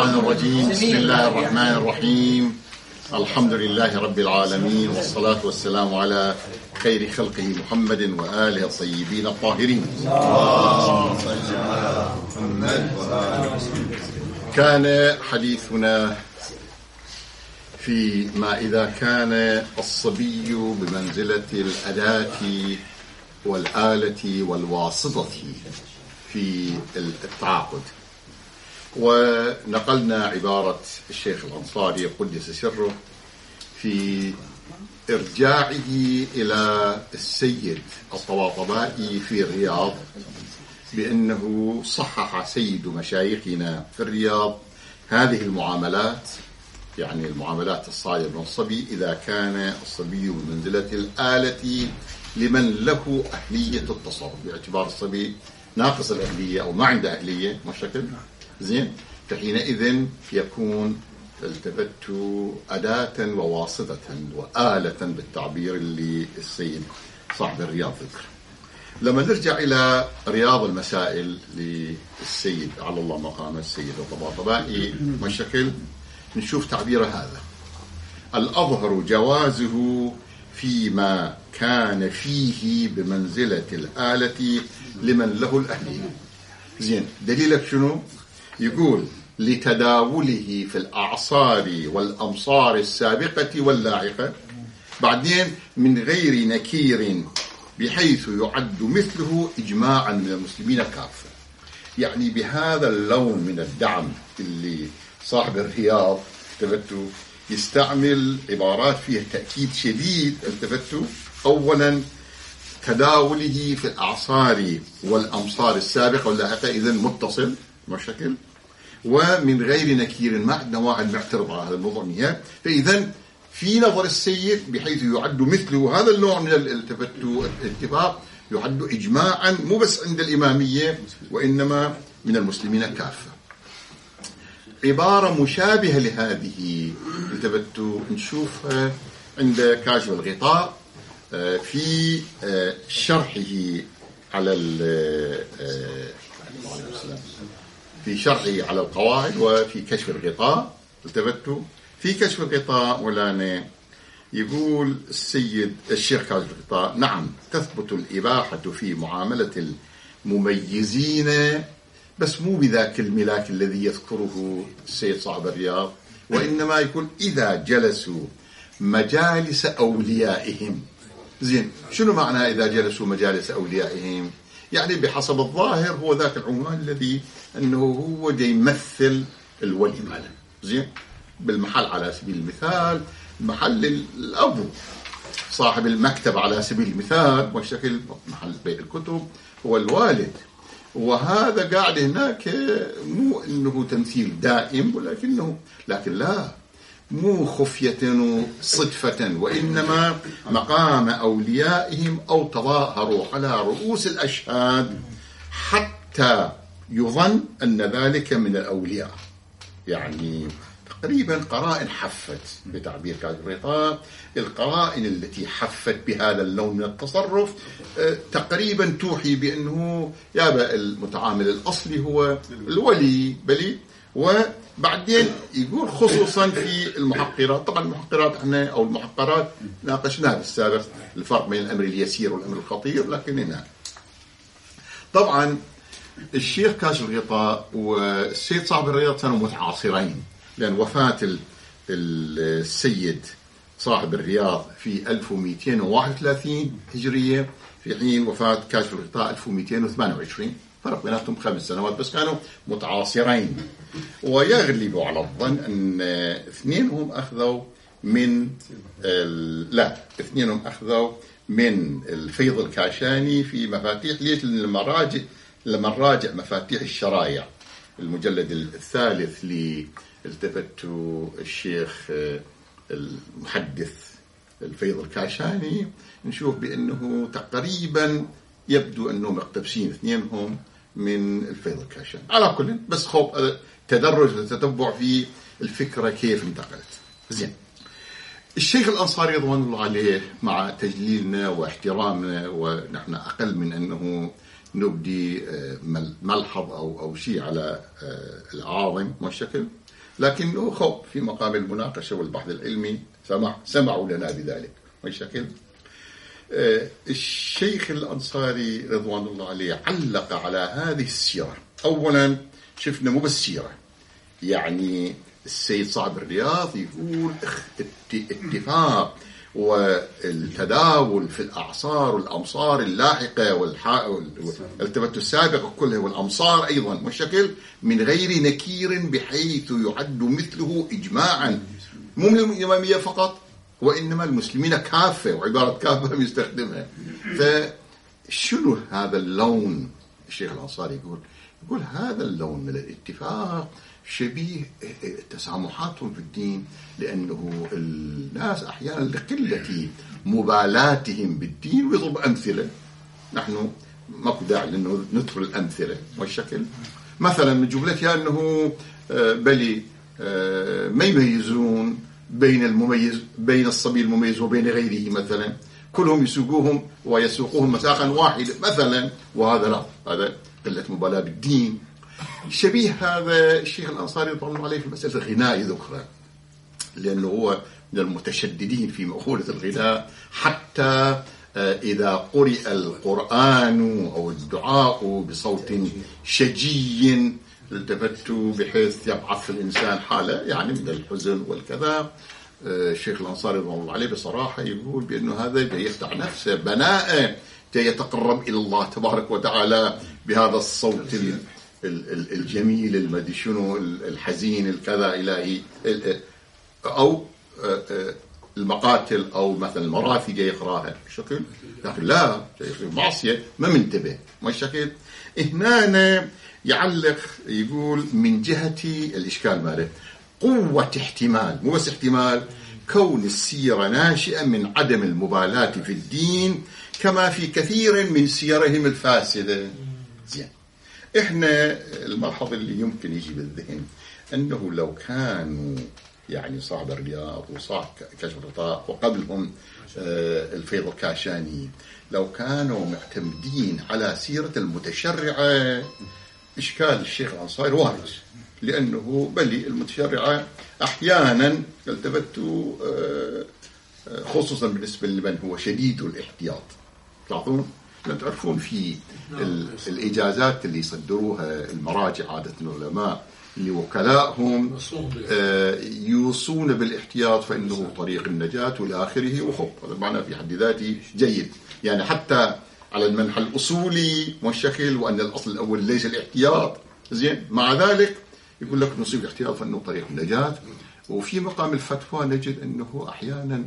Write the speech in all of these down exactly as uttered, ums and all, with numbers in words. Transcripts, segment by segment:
الشيطان الرجيم. بسم الله الرحمن الرحيم. الحمد لله رب العالمين، والصلاة والسلام على خير خلقه محمد وآله الطيبين الطاهرين. كان حديثنا في ما إذا كان الصبي بمنزلة الأداة والآلة والواسطة في التعاقد، ونقلنا عبارة الشيخ الأنصاري قدس سره في إرجاعه إلى السيد الطباطبائي في الرياض بأنه صحح سيد مشايخنا في الرياض هذه المعاملات، يعني المعاملات الصادرة من الصبي إذا كان الصبي بمنزلة الآلة لمن له أهلية التصرف، باعتبار الصبي ناقص الأهلية أو ما عنده أهلية مشكل زين، فحينئذ يكون التفت أداة وواسطة وآلة بالتعبير اللي السيد صاحب الرياض ذكر. لما نرجع إلى رياض المسائل للسيد على الله مقام السيد الطباطبائي مشكل، نشوف تعبير هذا: الأظهر جوازه فيما كان فيه بمنزلة الآلة لمن له الأهلية. زين، دليلك شنو؟ يقول لتداوله في الأعصار والأمصار السابقة واللاحقة، بعدين من غير نكير بحيث يعد مثله إجماعا من المسلمين كافة. يعني بهذا اللون من الدعم اللي صاحب الرياض التفتوا يستعمل عبارات فيها تأكيد شديد. التفتوا أولا تداوله في الأعصار والأمصار السابقة واللاحقة، إذن متصل مشكل، ومن غير نكير، ما عندنا واحد معترض على هذا الموضوع نهائيا، فإذن في نظر السيد بحيث يعد مثله هذا النوع من الالتفات الاتفاق يعد إجماعا مو بس عند الإمامية وإنما من المسلمين كافة. عبارة مشابهة لهذه التفتوا نشوفها عند كاشف الغطاء في شرحه على في شرحه على القواعد، وفي كشف الغطاء التفتوا في كشف الغطاء ولانا يقول السيد الشيخ كاشف الغطاء: نعم تثبت الإباحة في معاملة المميزين، بس مو بذاك الملاك الذي يذكره السيد صاحب الرياض، وإنما يكون إذا جلسوا مجالس أوليائهم. زين، شنو معنى إذا جلسوا مجالس أوليائهم؟ يعني بحسب الظاهر هو ذاك العنوان الذي أنه هو دي يمثل الولي ماله. زين، بالمحل على سبيل المثال محل الأبو، صاحب المكتب على سبيل المثال وشكل محل بيع الكتب هو الوالد، وهذا قاعد هناك مو انه تمثيل دائم، ولكنه لكن لا مو خفية صدفة، وإنما مقام أوليائهم أو تظاهروا على رؤوس الأشهاد حتى يظن أن ذلك من الأولياء. يعني تقريبا قرائن حفت بتعبير كاشف الغطاء، القرائن التي حفت بهذا اللون من التصرف تقريبا توحي بأنه يابا المتعامل الأصلي هو الولي بلي. وبعدين يقول خصوصا في المحقرات، طبعا المحقرات احنا او المحقرات ناقشناها بالسابق الفرق بين الامر اليسير والامر الخطير، لكن هنا طبعا الشيخ كاشف الغطاء والسيد صاحب الرياض كانوا متعاصرين، لان وفاة السيد صاحب الرياض في ألف ومئتين وواحد وثلاثين هجرية، في حين وفاة كاشف الغطاء ألف ومئتين وثمانية وعشرين، فرق بيناتهم خمس سنوات بس، كانوا متعاصرين. ويغلب على الظن أن اثنينهم أخذوا من لا اثنينهم أخذوا من الفيض الكاشاني في مفاتيح. ليش؟ لما راجع لما راجع مفاتيح الشرايع المجلد الثالث لالتفت الشيخ المحدث الفيض الكاشاني، نشوف بأنه تقريبا يبدو أنهم مقتبسين اثنينهم من الفيض الكاشاني. على كل بس خوف تدرج وتتبع في الفكرة كيف انتقلت. زين، الشيخ الأنصاري رضوان الله عليه مع تجليلنا واحترامنا، ونحن أقل من أنه نبدي ملحظ أو أو شيء على العاظم والشكل، لكنه خوف في مقام المناقشة والبحث العلمي سمع سمعوا لنا بذلك بشكل. الشيخ الأنصاري رضوان الله عليه علق على هذه السيرة. أولا شفنا مو بالسيرة، يعني السيد صاحب الرياض يقول اتفاق والتداول في الأعصار والأمصار اللاحقة والالتفات السابقة كلها والأمصار أيضا والشكل من غير نكير بحيث يعد مثله إجماعا مو من الإمامية فقط وإنما المسلمين كافة، وعبارة كافة يستخدمها. فشنو هذا اللون؟ الشيخ الأنصاري يقول يقول هذا اللون من الاتفاق شبيه تسامحاتهم في الدين، لأنه الناس أحيانا لقلة مبالاتهم بالدين ويضرب أمثلة. نحن ماكو داعي لأنه ندخل الأمثلة والشكل. مثلا من جملتها أنه بلي ما يميزون بين المميز بين الصبي المميز وبين غيره، مثلا كلهم يسوقوهم ويسوقوهم مساقا واحدة مثلا، وهذا لا، هذا قلة مبالاة بالدين. شبيه هذا الشيخ الأنصاري رضي الله عليه في مسألة الغناء ذكره، لأنه هو من المتشددين في مقولة الغناء، حتى إذا قرئ القرآن أو الدعاء بصوت شجي التفتوا بحيث يبعث في الإنسان حالة يعني من الحزن والكذا. الشيخ الأنصاري رضي الله عليه بصراحة يقول بأنه هذا جاي يخدع نفسه بناء، جاي يتقرب إلى الله تبارك وتعالى بهذا الصوت الجميل المدي شنو الحزين الكذا إلهي، أو المقاتل أو مثلا المراثي جاي يقراها بشكل، لكن لا معصية ما منتبه ما الشكل. هنا يعلق يقول من جهة الإشكال ماله قوة احتمال، مو بس احتمال، كون السيرة ناشئة من عدم المبالاة في الدين كما في كثير من سيرهم الفاسدة. زين، احنا الملحظ اللي يمكن يجي بالذهن انه لو كانوا يعني صاحب الرياض وصاحب كشف الغطاء وقبلهم الفيض الكاشاني لو كانوا معتمدين على سيرة المتشرعة، إشكال الشيخ الأنصاري وارد، لأنه بلي المتشرعة أحيانا التفتوا خصوصا بالنسبة لمن هو شديد الاحتياط. تعرفون تعرفون في الإجازات اللي يصدروها المراجع عادة العلماء لوكلائهم يوصون بالاحتياط فإنه طريق النجاة والى آخره، وخب هذا معناه في حد ذاته جيد، يعني حتى على المنحى الأصولي والشكل، وأن الأصل الأول ليس الاحتياط. زين، مع ذلك يقول لك نصيب الاحتياط فإنه طريق النجاة. وفي مقام الفتوى نجد أنه أحيانا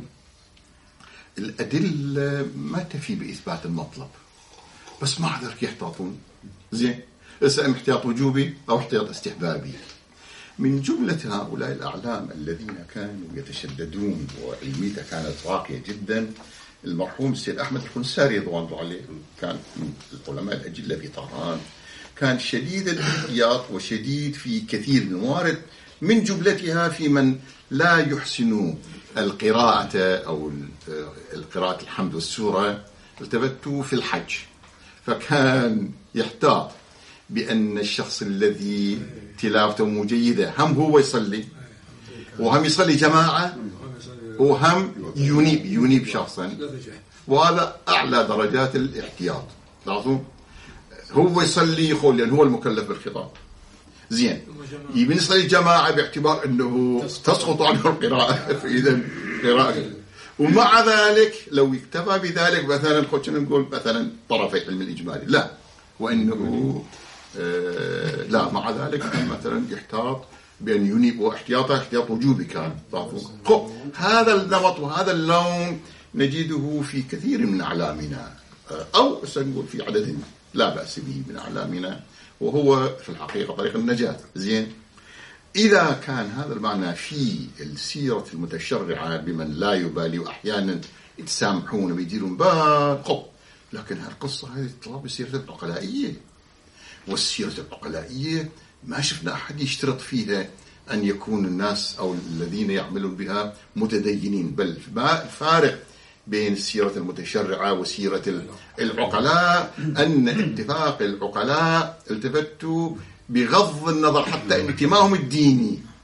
الأدلة ما تفي بإثبات المطلب، بس مع ذلك يحتاطون. زين، إذا احتياط وجوبي أو احتياط استحبابي. من جملة هؤلاء الأعلام الذين كانوا يتشددون وعلميته كانت راقية جدا المرحوم السيد أحمد الخنساري رضوان الله عليه، كان من العلماء الأجلة في طهران، كان شديد الاحتياط وشديد في كثير من الموارد، من جملتها في من لا يحسن القراءة أو القراءة الحمد والسورة التفتوا في الحج، فكان يحتاط بأن الشخص الذي تلاوته مو جيدة هم هو يصلي وهم يصلي جماعة وهم ينيب ينيب شخصا، وهذا أعلى درجات الاحتياط. تعرفون هو يصلي يقول لأن هو المكلف بالخطاب. زين، يبي يصلي جماعة باعتبار أنه تسقط عنه القراءة، فإذا قراءة، ومع ذلك لو اكتفى بذلك مثلا خلينا نقول مثلا طرفي علم الإجمالي لا، وإنه آه لا مع ذلك مثلا يحتاط بأن ينيب، واحتياطه احتياط وجوبي كان. هذا النمط وهذا اللون نجده في كثير من أعلامنا، أو سنقول في عدد لا بأس به من أعلامنا، وهو في الحقيقة طريق النجاة. زين، إذا كان هذا المعنى في السيرة المتشرعة بمن لا يبالي وأحيانا يتسامحون ويديرون بال قب، لكن هالقصة هذه تطلع بالسيرة العقلائية، والسيرة العقلائية ما شفنا أحد يشترط فيها أن يكون الناس أو الذين يعملون بها متدينين، بل ما الفارق بين السيرة المتشرعة وسيرة العقلاء أن اتفاق العقلاء التفتوا بغض النظر حتى انتمائهم الديني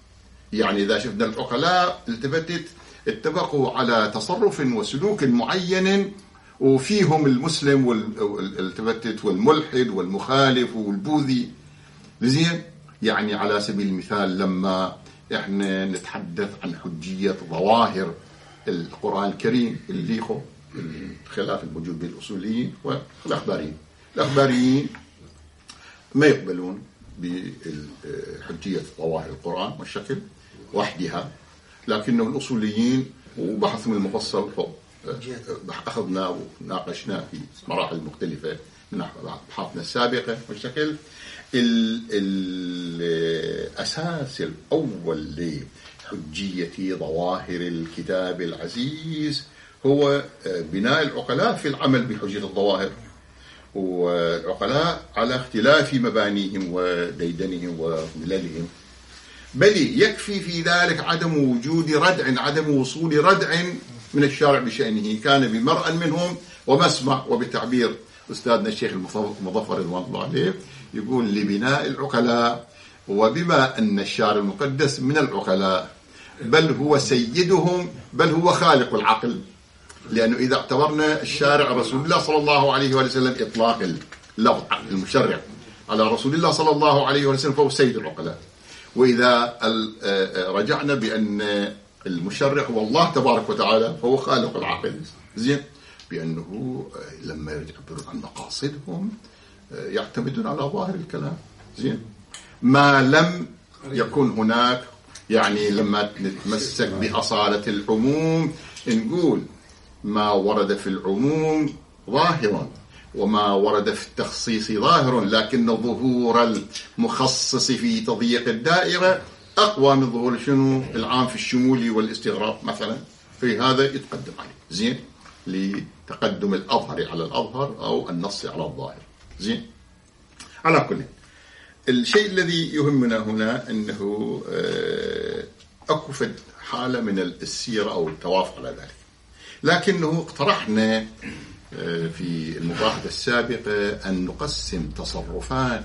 يعني إذا شفنا العقلاء التفتت اتفقوا على تصرف وسلوك معين، وفيهم المسلم والتفتت والملحد والمخالف والبوذي. زين، يعني على سبيل المثال لما احنا نتحدث عن حجية ظواهر القرآن الكريم اللي هو الخلاف الموجود بين الأصوليين والأخباريين. الأخباريين ما يقبلون بحجية ظواهر القرآن والشكل وحدها، لكنه الأصوليين وبحثهم المفصل أخذنا وناقشنا في مراحل مختلفة من أبحاثنا السابقة والشكل. الأساس الأول لحجية ظواهر الكتاب العزيز هو بناء العقلاء في العمل بحجية الظواهر، والعقلاء على اختلاف مبانيهم وديدنهم ومللهم، بل يكفي في ذلك عدم وجود ردع، عدم وصول ردع من الشارع بشأنه، كان بمرأ منهم ومسمع. وبتعبير أستاذنا الشيخ المظفر رضوان الله عليه يقول لبناء العقلاء، وبما أن الشارع المقدس من العقلاء بل هو سيدهم بل هو خالق العقل، لأنه إذا اعتبرنا الشارع رسول الله صلى الله عليه وسلم إطلاق اللفظ المشرع على رسول الله صلى الله عليه وسلم فهو سيد العقلاء، وإذا رجعنا بأن المشرع هو الله تبارك وتعالى فهو خالق العقل. زين، بأنه لما يعبرون عن مقاصدهم يعتمدون على ظاهر الكلام. زين، ما لم يكن هناك، يعني لما نتمسك بأصالة العموم نقول ما ورد في العموم ظاهر وما ورد في التخصيص ظاهر، لكن ظهور المخصص في تضييق الدائرة أقوى من ظهور شنو العام في الشمول والاستغراق مثلا، في هذا يتقدم عليه. زين، لتقدم الأظهر على الأظهر أو النص على الظاهر. زين، على كل الشيء الذي يهمنا هنا أنه أكو حالة من السيرة أو التوافق على ذلك، لكنه اقترحنا في المباحثة السابقة أن نقسم تصرفات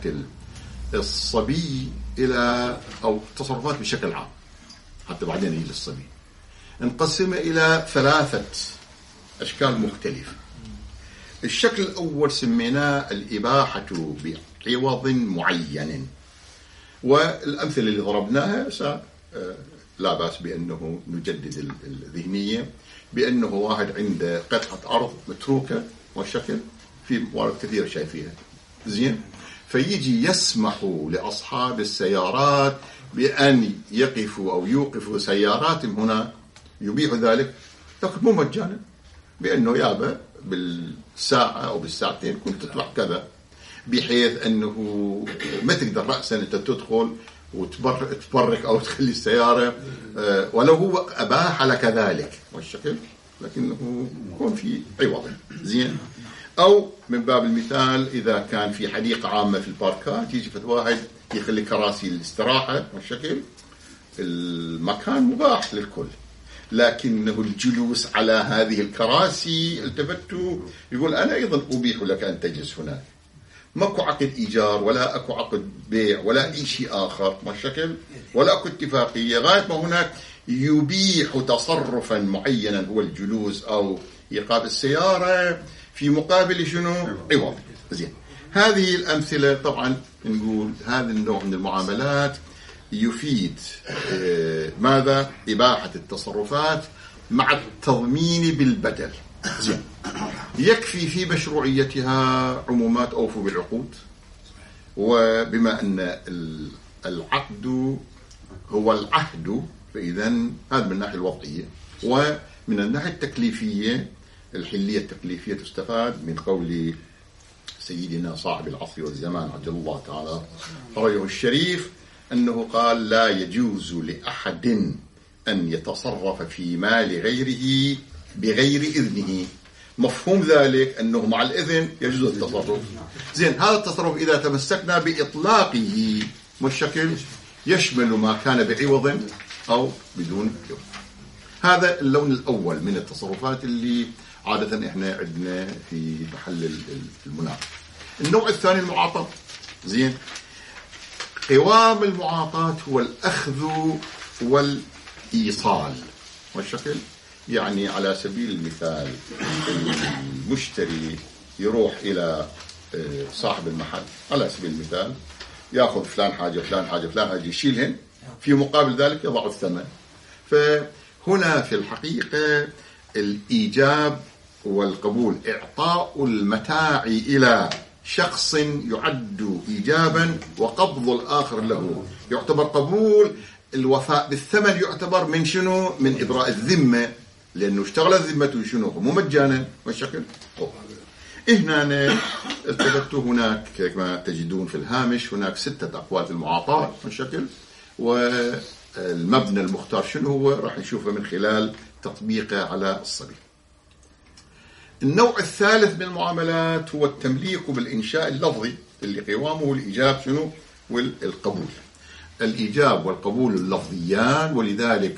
الصبي إلى أو تصرفات بشكل عام حتى بعدين يجي للصبي، نقسمها إلى ثلاثة أشكال مختلفة. الشكل الأول سميناه الإباحة بعوض معين، والأمثلة اللي ضربناها لا بأس بأنه نجدد الذهنية، بأنه واحد عنده قطعة أرض متروكة والشكل في موارد كثيرة شايفيها. زين، فيجي يسمح لأصحاب السيارات بأن يقفوا أو يوقفوا سياراتهم هنا، يبيح ذلك لكن مو مجانا، بأنه يابا بالساعة أو بالساعتين كنت تطلع كذا، بحيث أنه ما تقدر رأسا أنت تدخل وتبرك أو تخلي السيارة ولو هو أباح لك ذلك والشكل، لكنه يكون في عوض. زين، أو من باب المثال إذا كان في حديقة عامة في الباركات يجي واحد يخلي كراسي الاستراحة والشكل، المكان مباح للكل، لكنه الجلوس على هذه الكراسي التفتوا يقول أنا أيضا أبيح لك أن تجلس هناك، ماكو عقد إيجار ولا أكو عقد بيع ولا أي شيء آخر والشكل، ولا أكو اتفاقية، غاية ما هناك يبيح تصرفا معينا هو الجلوس أو إيقاف السيارة في مقابل شنو عوض. زين، هذه الأمثلة طبعا نقول هذا النوع من المعاملات يفيد ماذا؟ إباحة التصرفات مع التضمين بالبدل. زين، يكفي في مشروعيتها عمومات أوفوا بالعقود، وبما أن العقد هو العهد فإذا هذا من الناحية الوضعية، ومن الناحية التكليفية الحلية التكليفية تستفاد من قول سيدنا صاحب العصر والزمان عجل الله تعالى فرجه الشريف أنه قال لا يجوز لأحد أن يتصرف في مال غيره بغير إذنه. مفهوم ذلك أنه مع الإذن يجوز التصرف. زين، هذا التصرف إذا تمسكنا بإطلاقه والشكل يشمل ما كان بعوض أو بدون عوض. هذا اللون الأول من التصرفات اللي عادة إحنا عندنا في محل المناقشة. النوع الثاني المعاطاة. زين، قوام المعاطاة هو الأخذ والإيصال والشكل. يعني على سبيل المثال المشتري يروح إلى صاحب المحل على سبيل المثال، يأخذ فلان حاجة فلان حاجة فلان حاجة يشيلهن، في مقابل ذلك يضع الثمن. فهنا في الحقيقة الإيجاب والقبول، إعطاء المتاع إلى شخص يعد إيجابا وقبض الآخر له يعتبر قبول. الوفاء بالثمن يعتبر من شنو؟ من إبراء الذمة، لأنه اشتغل الذمة شنو مو مجانا والشكل. هنا التفت هناك كما تجدون في الهامش هناك ستة أقوال المعاطاة والشكل، والمبنى المختار شنو هو راح نشوفه من خلال تطبيقه على الصبي. النوع الثالث من المعاملات هو التمليك بالإنشاء اللفظي اللي قوامه الإيجاب شنو والقبول. الإيجاب والقبول اللفظيان، ولذلك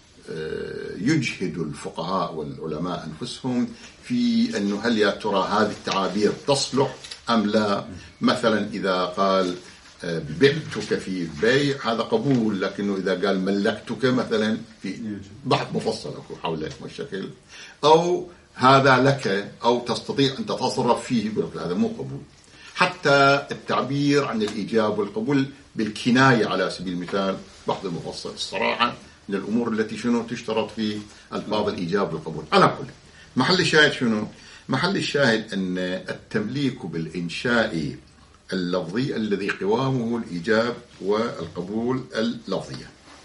يجهد الفقهاء والعلماء أنفسهم في أنه هل يا ترى هذه التعابير تصلح أم لا. مثلا إذا قال بعتك في بيع هذا قبول، لكنه إذا قال ملكتك مثلا في بحث مفصل حول الشكل، أو هذا لك أو تستطيع أن تتصرف فيه، هذا مو قبول. حتى التعبير عن الإيجاب والقبول بالكناية على سبيل المثال بحث مفصل. الصراحة من الأمور التي شنو تشترط في ألفاظ الإيجاب والقبول. على كل محل الشاهد شنو؟ محل الشاهد أن التمليك بالإنشاء اللفظي الذي قوامه الإيجاب والقبول اللفظية.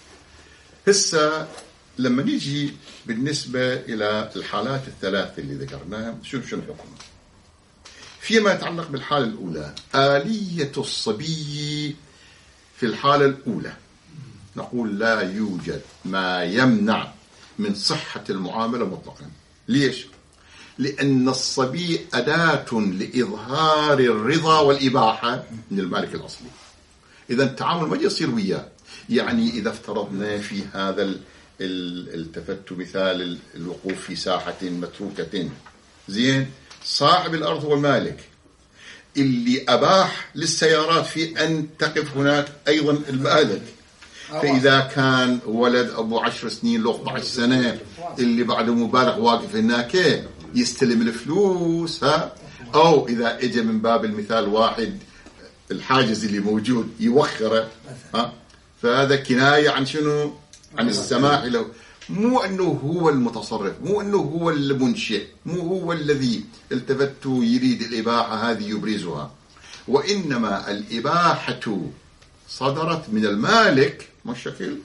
هسه لما نيجي بالنسبة إلى الحالات الثلاث اللي ذكرناها، شوف شنو حكمها. فيما يتعلق بالحالة الأولى، آلية الصبي في الحالة الأولى نقول لا يوجد ما يمنع من صحة المعاملة مطلقا. ليش؟ لأن الصبي أداة لإظهار الرضا والإباحة من المالك الأصلي. إذا التعامل ما يصير وياه. يعني إذا افترضنا في هذا التفت مثال الوقوف في ساحة متروكة، زين، صاحب الأرض هو المالك اللي أباح للسيارات في أن تقف هناك أيضا المالك. فإذا كان ولد أبو عشر سنين له أحد عشر سنة اللي بعده مبالغ واقف هناك يستلم الفلوس، ها، أو إذا إجا من باب المثال واحد الحاجز اللي موجود يوخره، ها، فهذا كناية عن شنو؟ عن السماح له. مو أنه هو المتصرف، مو أنه هو المنشئ، مو هو الذي التفت يريد الإباحة هذه يبرزها، وإنما الإباحة صدرت من المالك مشكل.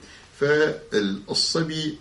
فالصبي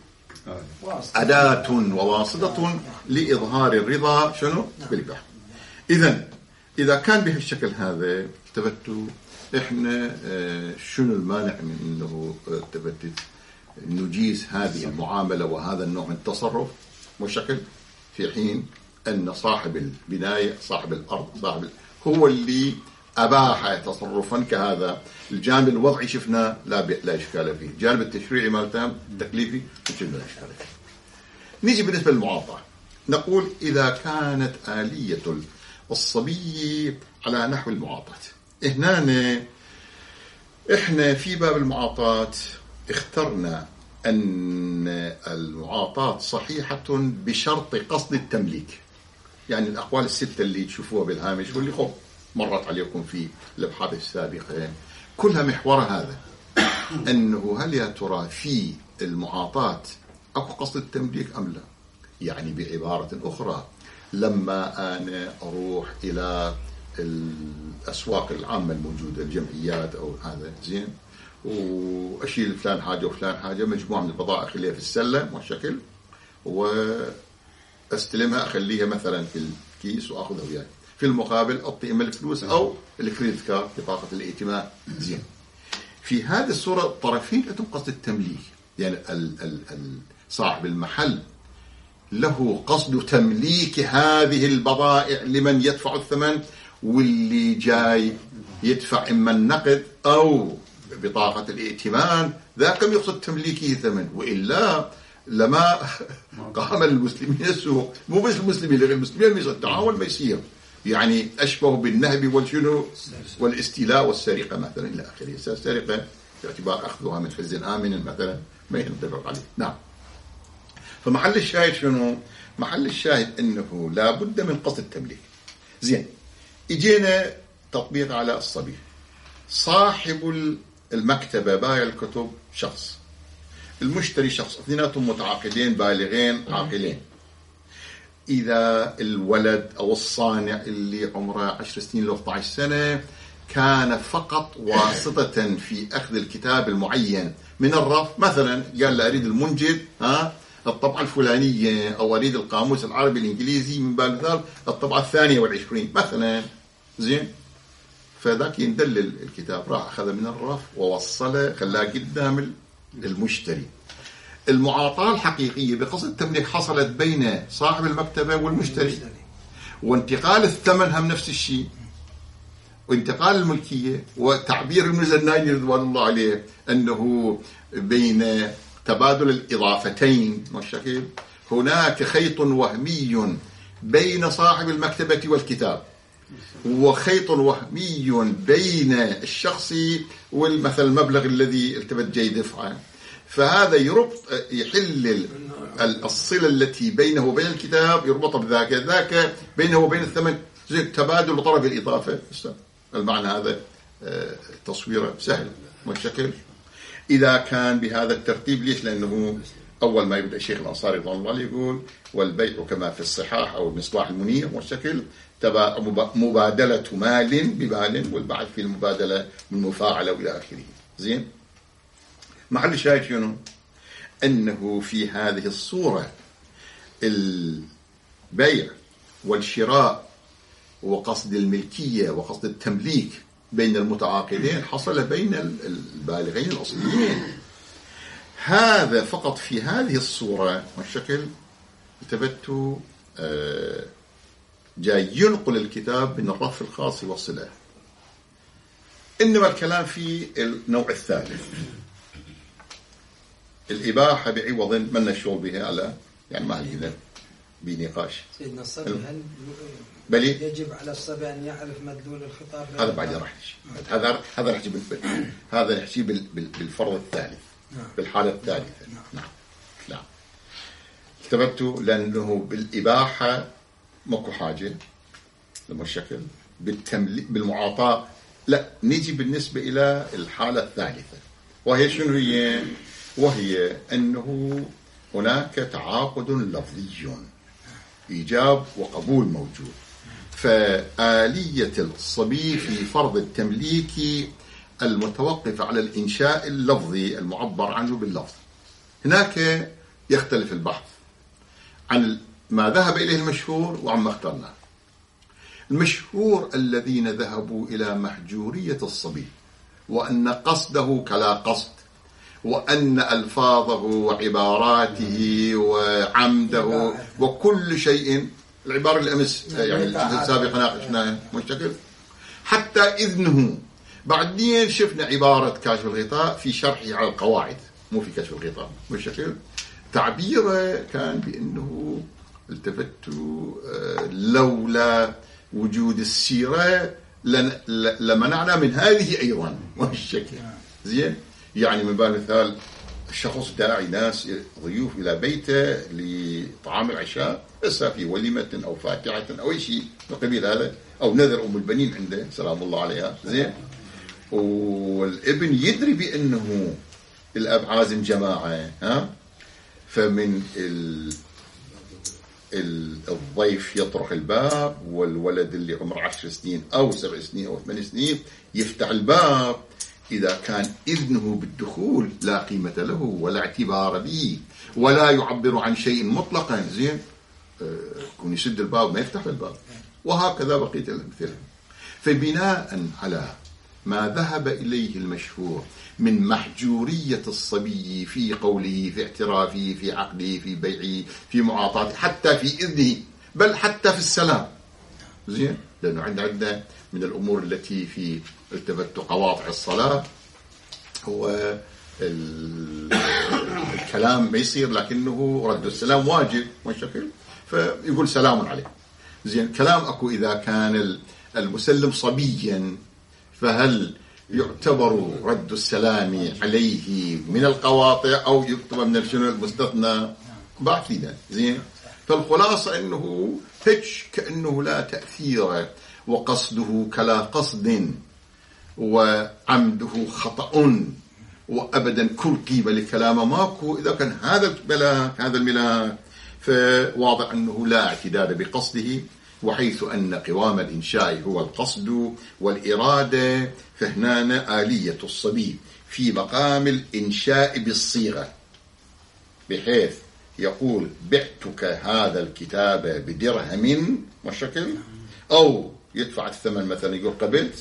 أداة وواسطة لإظهار الرضا شنو بالإباحة. إذن إذا كان بهالشكل هذا التفتوا إحنا شنو المانع من أنه التفتت نجيز هذه المعاملة وهذا النوع من التصرف مشكل، في حين أن صاحب البناية صاحب الأرض صاحب هو اللي أباح تصرفا كهذا. الجانب الوضعي شفنا لا لا إشكال فيه، الجانب التشريعي مالتهم التكليفي شفنا لا إشكال فيه. نيجي بالنسبة للمعاطاة، نقول إذا كانت آلية الصبي على نحو المعاطاة، هنا إحنا في باب المعاطاة اخترنا أن المعاطاة صحيحة بشرط قصد التمليك. يعني الأقوال الستة اللي تشوفوها بالهامش واللي خب مرت عليكم في الأبحاث السابقة كلها محور هذا، أنه هل يا ترى في المعاطاة أكو قصد التمليك أم لا. يعني بعبارة أخرى، لما أنا أروح إلى الأسواق العامة الموجودة الجمعيات أو هذا زين، وأشيل فلان حاجة وفلان حاجة، مجموعة من البضائع أخليها في السلة والشكل، وأستلمها أخليها مثلا في الكيس وأخذها وياي، في المقابل أعطي إما الفلوس أو الكريدت كارد بطاقة الائتمان. زين، في هذه الصورة الطرفين لهم قصد التمليك. يعني ال ال ال صاحب المحل له قصد تمليك هذه البضائع لمن يدفع الثمن، واللي جاي يدفع إما النقد أو بطاقة الائتمان ذاك يقصد تمليكه ثمن، وإلا لما قام المسلمين السوق. مو بس المسلمين، لأن المسلمين يصير التعاون ما يصير، يعني أشبه بالنهب والشنو والاستيلاء والسرقة مثلا إلى آخره. السرقة باعتبار أخذها من حز آمن مثلا ما ينطبق عليه. نعم. فمحل الشاهد شنو؟ محل الشاهد انه لا بد من قصد التمليك. زين، اجينا تطبيق على الصبي. صاحب المكتبة بايع الكتب شخص، المشتري شخص، اثنيناتهم متعاقدين بالغين عاقلين. إذا الولد أو الصانع اللي عمره عشر سنين ل اثنتي عشرة سنة كان فقط واسطة في أخذ الكتاب المعين من الرف، مثلا قال له أريد المنجد ها الطبعة الفلانية، أو أريد القاموس العربي الإنجليزي من باب المثال الطبعة الثانية والعشرين مثلا، زين، فذاك يندلل الكتاب، راح أخذه من الرف ووصله خلاه قدام المشتري. المعاطاة الحقيقية بقصد التمليك حصلت بين صاحب المكتبة والمشتري، وانتقال الثمن هم نفس الشيء، وانتقال الملكية. وتعبير ابن زناني رضوان الله عليه أنه بين تبادل الإضافتين والشكل هناك خيط وهمي بين صاحب المكتبة والكتاب، وخيط وهمي بين الشخص والمثل المبلغ الذي التفت جاي دفعه. فهذا يربط يحل الصلة التي بينه وبين الكتاب، يربطها بذاك، ذاك بينه وبين الثمن، زي تبادل طرف الإضافة. المعنى هذا تصويره سهل والشكل. إذا كان بهذا الترتيب، ليش؟ لأنه أول ما يبدأ الشيخ الأنصاري رضي الله عنه يقول والبيع كما في الصحاح أو المصباح المنير والشكل مبادلة مال بمال، والبعد في المبادلة من مفاعلة وإلى آخره. زين، محل الشاهد شنو؟ أنه في هذه الصورة البيع والشراء وقصد الملكية وقصد التمليك بين المتعاقدين حصل بين البالغين الأصليين. هذا فقط في هذه الصورة والشكل التفتوا آه جاي ينقل الكتاب من الرف الخاص يوصله. إنما الكلام في النوع الثالث، الإباحة بعوض من الشغل بها على يعني ما هي بنقاش. سيدنا الصبي هل بلي يجب على الصبي أن يعرف مدلول الخطاب؟ هذا بعد راح نحكي، هذا هذا نحكي هذا نحكي بالفرض الثالث، بالحالة الثالثة. نعم نعم ثبتوا لأنه بالإباحة ماكو حاجة لما الشكل بالتمليك بالمعاطاة لا. نيجي بالنسبة إلى الحالة الثالثة، وهي شنو هي؟ وهي أنه هناك تعاقد لفظي، إيجاب وقبول موجود. فآلية الصبي في فرض التمليك المتوقف على الإنشاء اللفظي المعبر عنه باللفظ، هناك يختلف البحث عن ما ذهب إليه المشهور وعما اخترناه. المشهور الذين ذهبوا إلى محجورية الصبي، وأن قصده كلا قصد، وأن ألفاظه وعباراته وعمده وكل شيء، العبارة الأمس يعني سابقا ناقشناها مشتكل، حتى إذنه. بعدين شفنا عبارة كاشف الغطاء في شرحه على القواعد، مو في كشف الغطاء مشتكل، تعبيره كان بأنه التفتوا لولا وجود السيرة لمنعنا من هذه أيضا والشكل. زين، يعني من باب المثال الشخص داعي ناس ضيوف إلى بيته لطعام العشاء، بس في وليمة أو فاتحة أو أي شيء قبيل هذا، أو نذر أم البنين عنده سلام الله عليها. زين، والابن يدري بأنه الأب عازم جماعة، ها، فمن ال الضيف يطرق الباب، والولد اللي عمره عشر سنين أو سبع سنين أو ثمان سنين يفتح الباب. إذا كان إذنه بالدخول لا قيمة له ولا اعتبار به ولا يعبر عن شيء مطلقا، زين، يكون يسد الباب ما يفتح الباب، وهكذا بقية الأمثلة. فبناء على ما ذهب إليه المشهور من محجورية الصبي في قوله، في اعترافه، في عقده، في بيعه، في معاطاته، حتى في إذنه، بل حتى في السلام. زين، لأنه عندنا عندنا من الأمور التي في التفت قواطع الصلاة هو الكلام ما يصير، لكنه رد السلام واجب والشكل، فيقول سلام عليه. زين، كلام أكو إذا كان المسلم صبيا، فهل يعتبر رد السلام عليه من القواطع أو يكتب من الشنو المستثنى بعثيدا زين. فالخلاصة أنه هيك كأنه لا تأثير وقصده كلا قصد وعمده خطأ وأبدا كل قيمة لكلامه ماكو. إذا كان هذا الملاك هذا الملاك فواضح أنه لا اعتداد بقصده، وحيث أن قوام الإنشاء هو القصد والإرادة فهنا آلية الصبي في مقام الإنشاء بالصيغة، بحيث يقول بعتك هذا الكتاب بدرهم والشكل، أو يدفع الثمن مثلا يقول قبلت،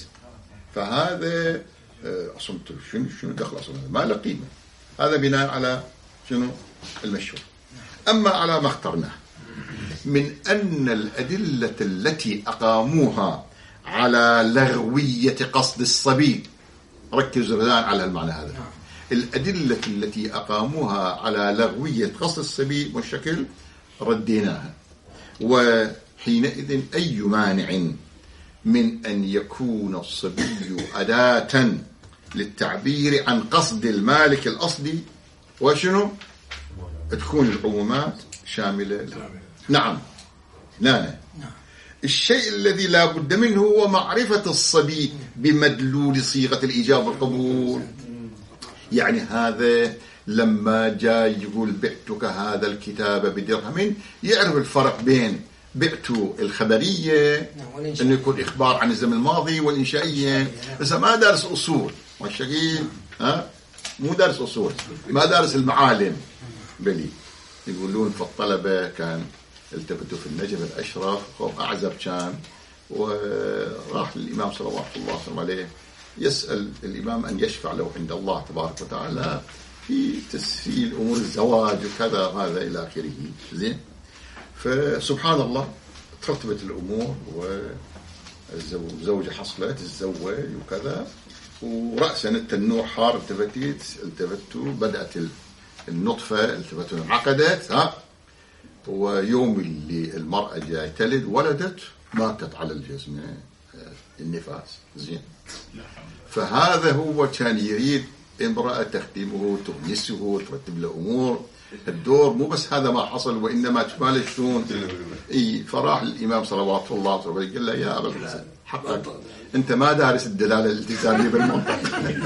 فهذا أصلا شنو شنو دخل أصلا ما له قيمة. هذا بناء على شنو المشهور. أما على ما اخترناه من أن الأدلة التي أقاموها على لغوية قصد الصبي، ركزوا الآن على المعنى هذا، الأدلة التي أقاموها على لغوية قصد الصبي والشكل رديناها. وحينئذ أي مانع من أن يكون الصبي أداة للتعبير عن قصد المالك الأصلي وشنو تكون العمومات شاملة. نعم نعم. الشيء الذي لا بد منه هو معرفة الصبي بمدلول صيغة الإيجاب والقبول. يعني هذا لما جاء يقول بعتك هذا الكتاب بدرهم يعرف الفرق بين بعت الخبرية أنه يكون إخبار عن الزمن الماضي والإنشائية، بس ما دارس أصول والشكيل ها مو دارس أصول، ما دارس المعالم. بلي يقولون فالطلبة كان التفتوا في النجم الأشرف أعزب كان، وراح للإمام صلوات الله وسلم عليه يسأل الإمام أن يشفع له عند الله تبارك وتعالى في تسهيل أمور الزواج وكذا هذا إلى آخره. زين. فسبحان الله ترتبت الأمور والزوجة حصلت الزوج وكذا، ورأسا التنور حار التفتيت التفتوا بدأت النطفة التفتوا انعقدت ها، ويوم اللي المرأة جاي تلد ولدت ماتت على الجسم النفاس. زين. فهذا هو كان يريد امرأة تخدمه تغنسه ترتب له أمور الدور، مو بس هذا ما حصل وإنما تمال شلون. اي فراح الإمام صلوات الله وسلم قال له يا أبا الحسن حقك أنت ما دارس الدلالة الالتزامية بالمنطق.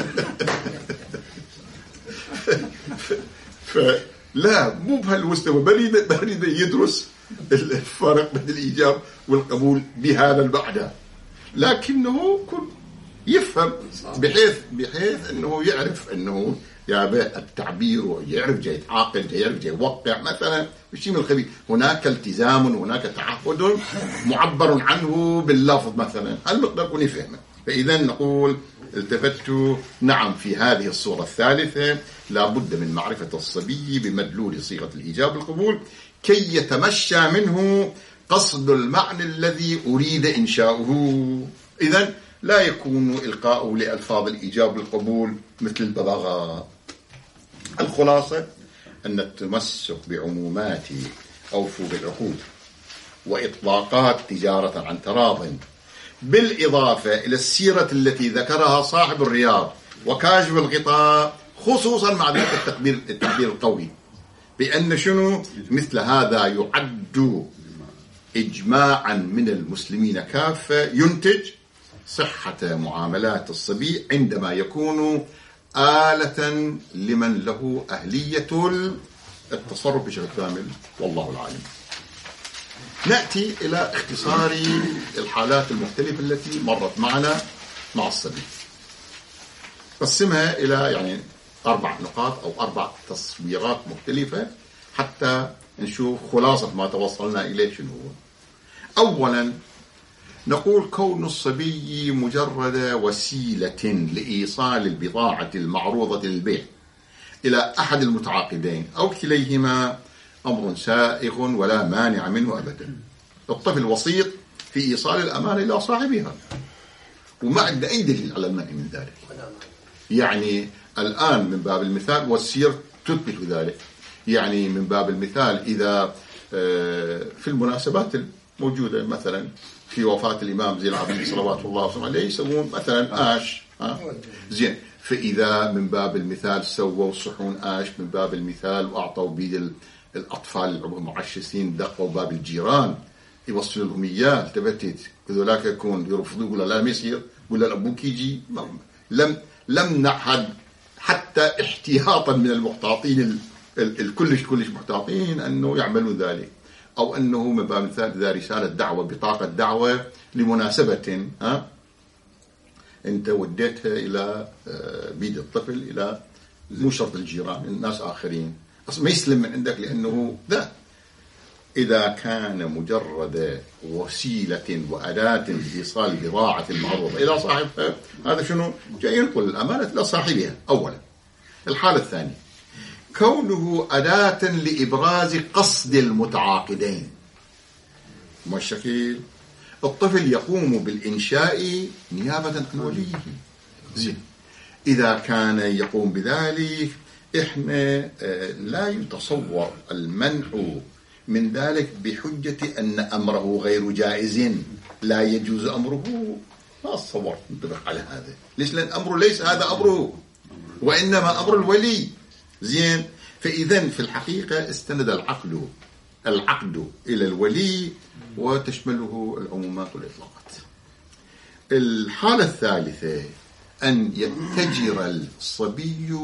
فلا مو بهالمستوى، بل بريد يدرس الفرق بين الإيجاب والقبول بهذا المعنى، لكنه كن يفهم بحيث بحيث أنه يعرف أنه يا التعبير ويعرف جاي يتعاقد يعرف جاي يوقع مثلا شيء من الخبير. هناك التزام وهناك تعهد معبر عنه باللفظ مثلا، هل نقدر نكون فهمه. فإذا نقول التفت نعم في هذه الصورة الثالثة لا بد من معرفة الصبي بمدلول صيغة الإيجاب والقبول كي يتمشى منه قصد المعنى الذي أريد إنشاؤه. إذن لا يكون إلقاء لألفاظ الإيجاب والقبول مثل الببغاء. الخلاصة أن التمسك بعمومات أوفوا بالعقود وإطلاقات تجارة عن تراض، بالإضافة إلى السيرة التي ذكرها صاحب الرياض وكاشف الغطاء، خصوصا مع ذلك التعبير التعبير القوي بأن شنو مثل هذا يعد إجماعا من المسلمين كافة ينتج صحة معاملات الصبي عندما يكون آلة لمن له أهلية التصرف بشكل كامل، والله العالم. نأتي إلى اختصار الحالات المختلفة التي مرت معنا مع الصبي، قسمها إلى يعني أربع نقاط أو أربع تصويرات مختلفة حتى نشوف خلاصة ما توصلنا إليه شنو هو. أولا نقول كون الصبي مجرد وسيلة لإيصال البضاعة المعروضة للبيع إلى أحد المتعاقدين أو كليهما أمر سائغ ولا مانع منه أبدا. الطفل وسيط في إيصال الأمانة إلى صاحبها، وما عندنا أي دليل على المنع من ذلك. يعني الآن من باب المثال والسير تثبت ذلك. يعني من باب المثال إذا في المناسبات الموجودة مثلا في وفاة الإمام زين العابدين صلوات الله وسلم عليه يسوون مثلا آش ها زين. فإذا من باب المثال سووا صحون آش من باب المثال وأعطوا بيد الأطفال المعشسين دقوا باب الجيران يوصلوا لهم إياه التبتت وذولاك يكون يرفضوا يقول لا ما يصير ولا أبوك يجي. لم لم نعهد حتى احتياطا من المحتاطين الكلش كلش محتاطين أنه يعملوا ذلك، أو أنه من باب المثال إذا رسالة دعوة بطاقة دعوة لمناسبة ها أنت وديتها إلى بيد الطفل إلى مو شرط الجيران الناس آخرين أصلا ما يسلم من عندك لأنه لا. إذا كان مجرد وسيلة وأداة لإيصال بضاعة معروضة إلى صاحبها هذا شنو جاي ينقل الأمانة إلى صاحبها أولا. الحالة الثانية كونه أداة لإبراز قصد المتعاقدين. ما الشكل الطفل يقوم بالإنشاء نيابة عن وليه. زين إذا كان يقوم بذلك إحنا لا يتصور المنع من ذلك بحجة أن أمره غير جائز لا يجوز أمره. ما أتصور ننتبه على هذا. ليش؟ لأن أمره ليس هذا أمره وإنما أمر الولي. زين. فإذن في الحقيقة استند العقد العقد إلى الولي وتشمله العمومات والإطلاقات. الحالة الثالثة أن يتجر الصبي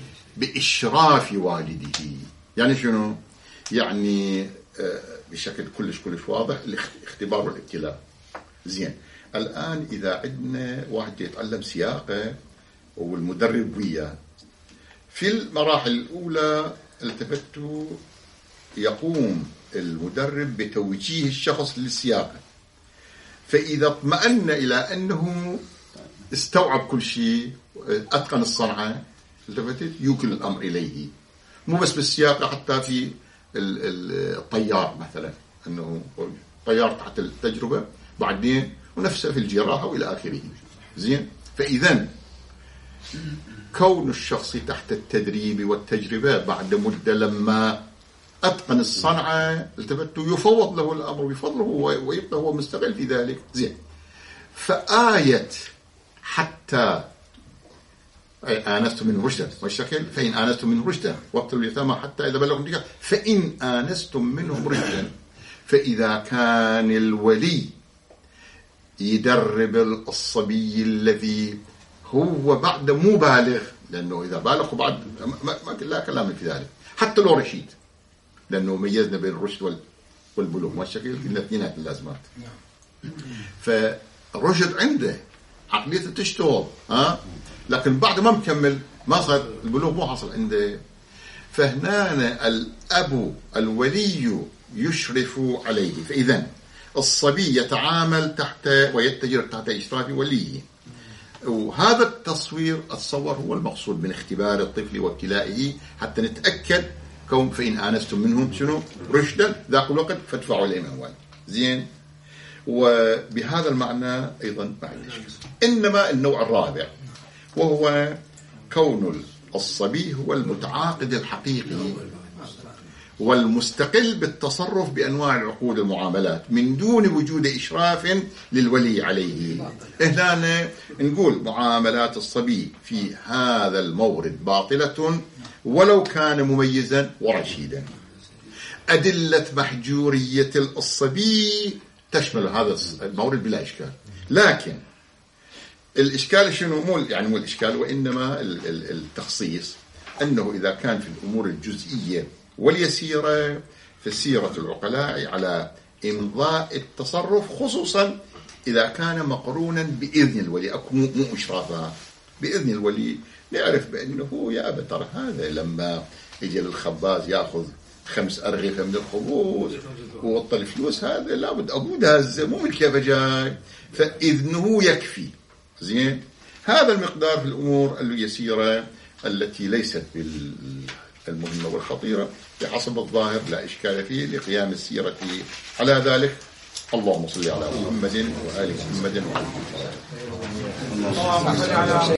بإشراف والده. يعني شنو؟ يعني بشكل كلش كلش واضح الاختبار والابتلاء. زين. الآن إذا عندنا واحد يتعلم سياقة والمدرب وياه في المراحل الأولى التفتوا يقوم المدرب بتوجيه الشخص للسياقة، فإذا اطمأن إلى أنه استوعب كل شيء أتقن الصنعة التفتت يوكل الأمر إليه. مو بس بالسياقة حتى في الطيار مثلا أنه طيار تحت التجربة بعدين ونفسه في الجراحة وإلى آخره. زين. فإذن كون الشخص تحت التدريب والتجربة بعد مدة لما أتقن الصنعة التفتوا يفوض له الأمر بفضله ويبقى هو مستقل في ذلك. زين. فآية حتى آنست من رشدا والشكل فإن آنستم من رشدا وابتلوا اليتامى حتى إذا بلغوا النكاح فإن آنستم منهم رشدا. فإذا كان الولي يدرب الصبي الذي هو بعد مو بالغ، لأنه إذا بالغ بعد ما, ما لا كلام في ذلك حتى لو رشيد، لأنه ميزنا بين الرشد والبلوغ والشكل قلنا اثنينات اللازمات. فالرشد عنده عقليته تشتغل ها، لكن بعد ما مكمل ما صار البلوغ مو حاصل عنده. فهنا الأب الولي يشرف عليه. فإذا الصبي يتعامل تحت ويتجر تحت إشراف وليه. وهذا التصوير أتصور هو المقصود من اختبار الطفل وابتلائه حتى نتأكد كون فإن آنستم منهم شنو رشدا ذاك الوقت فادفعوا إليهم أموال. زين. وبهذا المعنى أيضا ما عندنا شيء. إنما النوع الرابع وهو كون الصبي هو المتعاقد الحقيقي والمستقل بالتصرف بأنواع العقود المعاملات من دون وجود إشراف للولي عليه. هنا نقول معاملات الصبي في هذا المورد باطلة ولو كان مميزا ورشيدا. أدلة محجورية الصبي تشمل هذا المورد بلا إشكال، لكن الإشكال شنو؟ مو يعني مو الإشكال وإنما التخصيص أنه إذا كان في الأمور الجزئية واليسيرة في سيرة العقلاء على إمضاء التصرف، خصوصا إذا كان مقرونا بإذن الولي، أكو مو إشرافات بإذن الولي. نعرف بأنه يا أبا ترى هذا لما يجي للخباز يأخذ خمس أرغفة من الخبز ووطى الفلوس هذا لابد أبود هذا مو من كيف جاي، فإذنه يكفي. زين. هذا المقدار في الأمور اليسيرة التي ليست بالمهمة والخطيرة بحسب الظاهر لا إشكال فيه لقيام السيرة على ذلك. اللهم صل على محمد وآل محمد وعلى آله.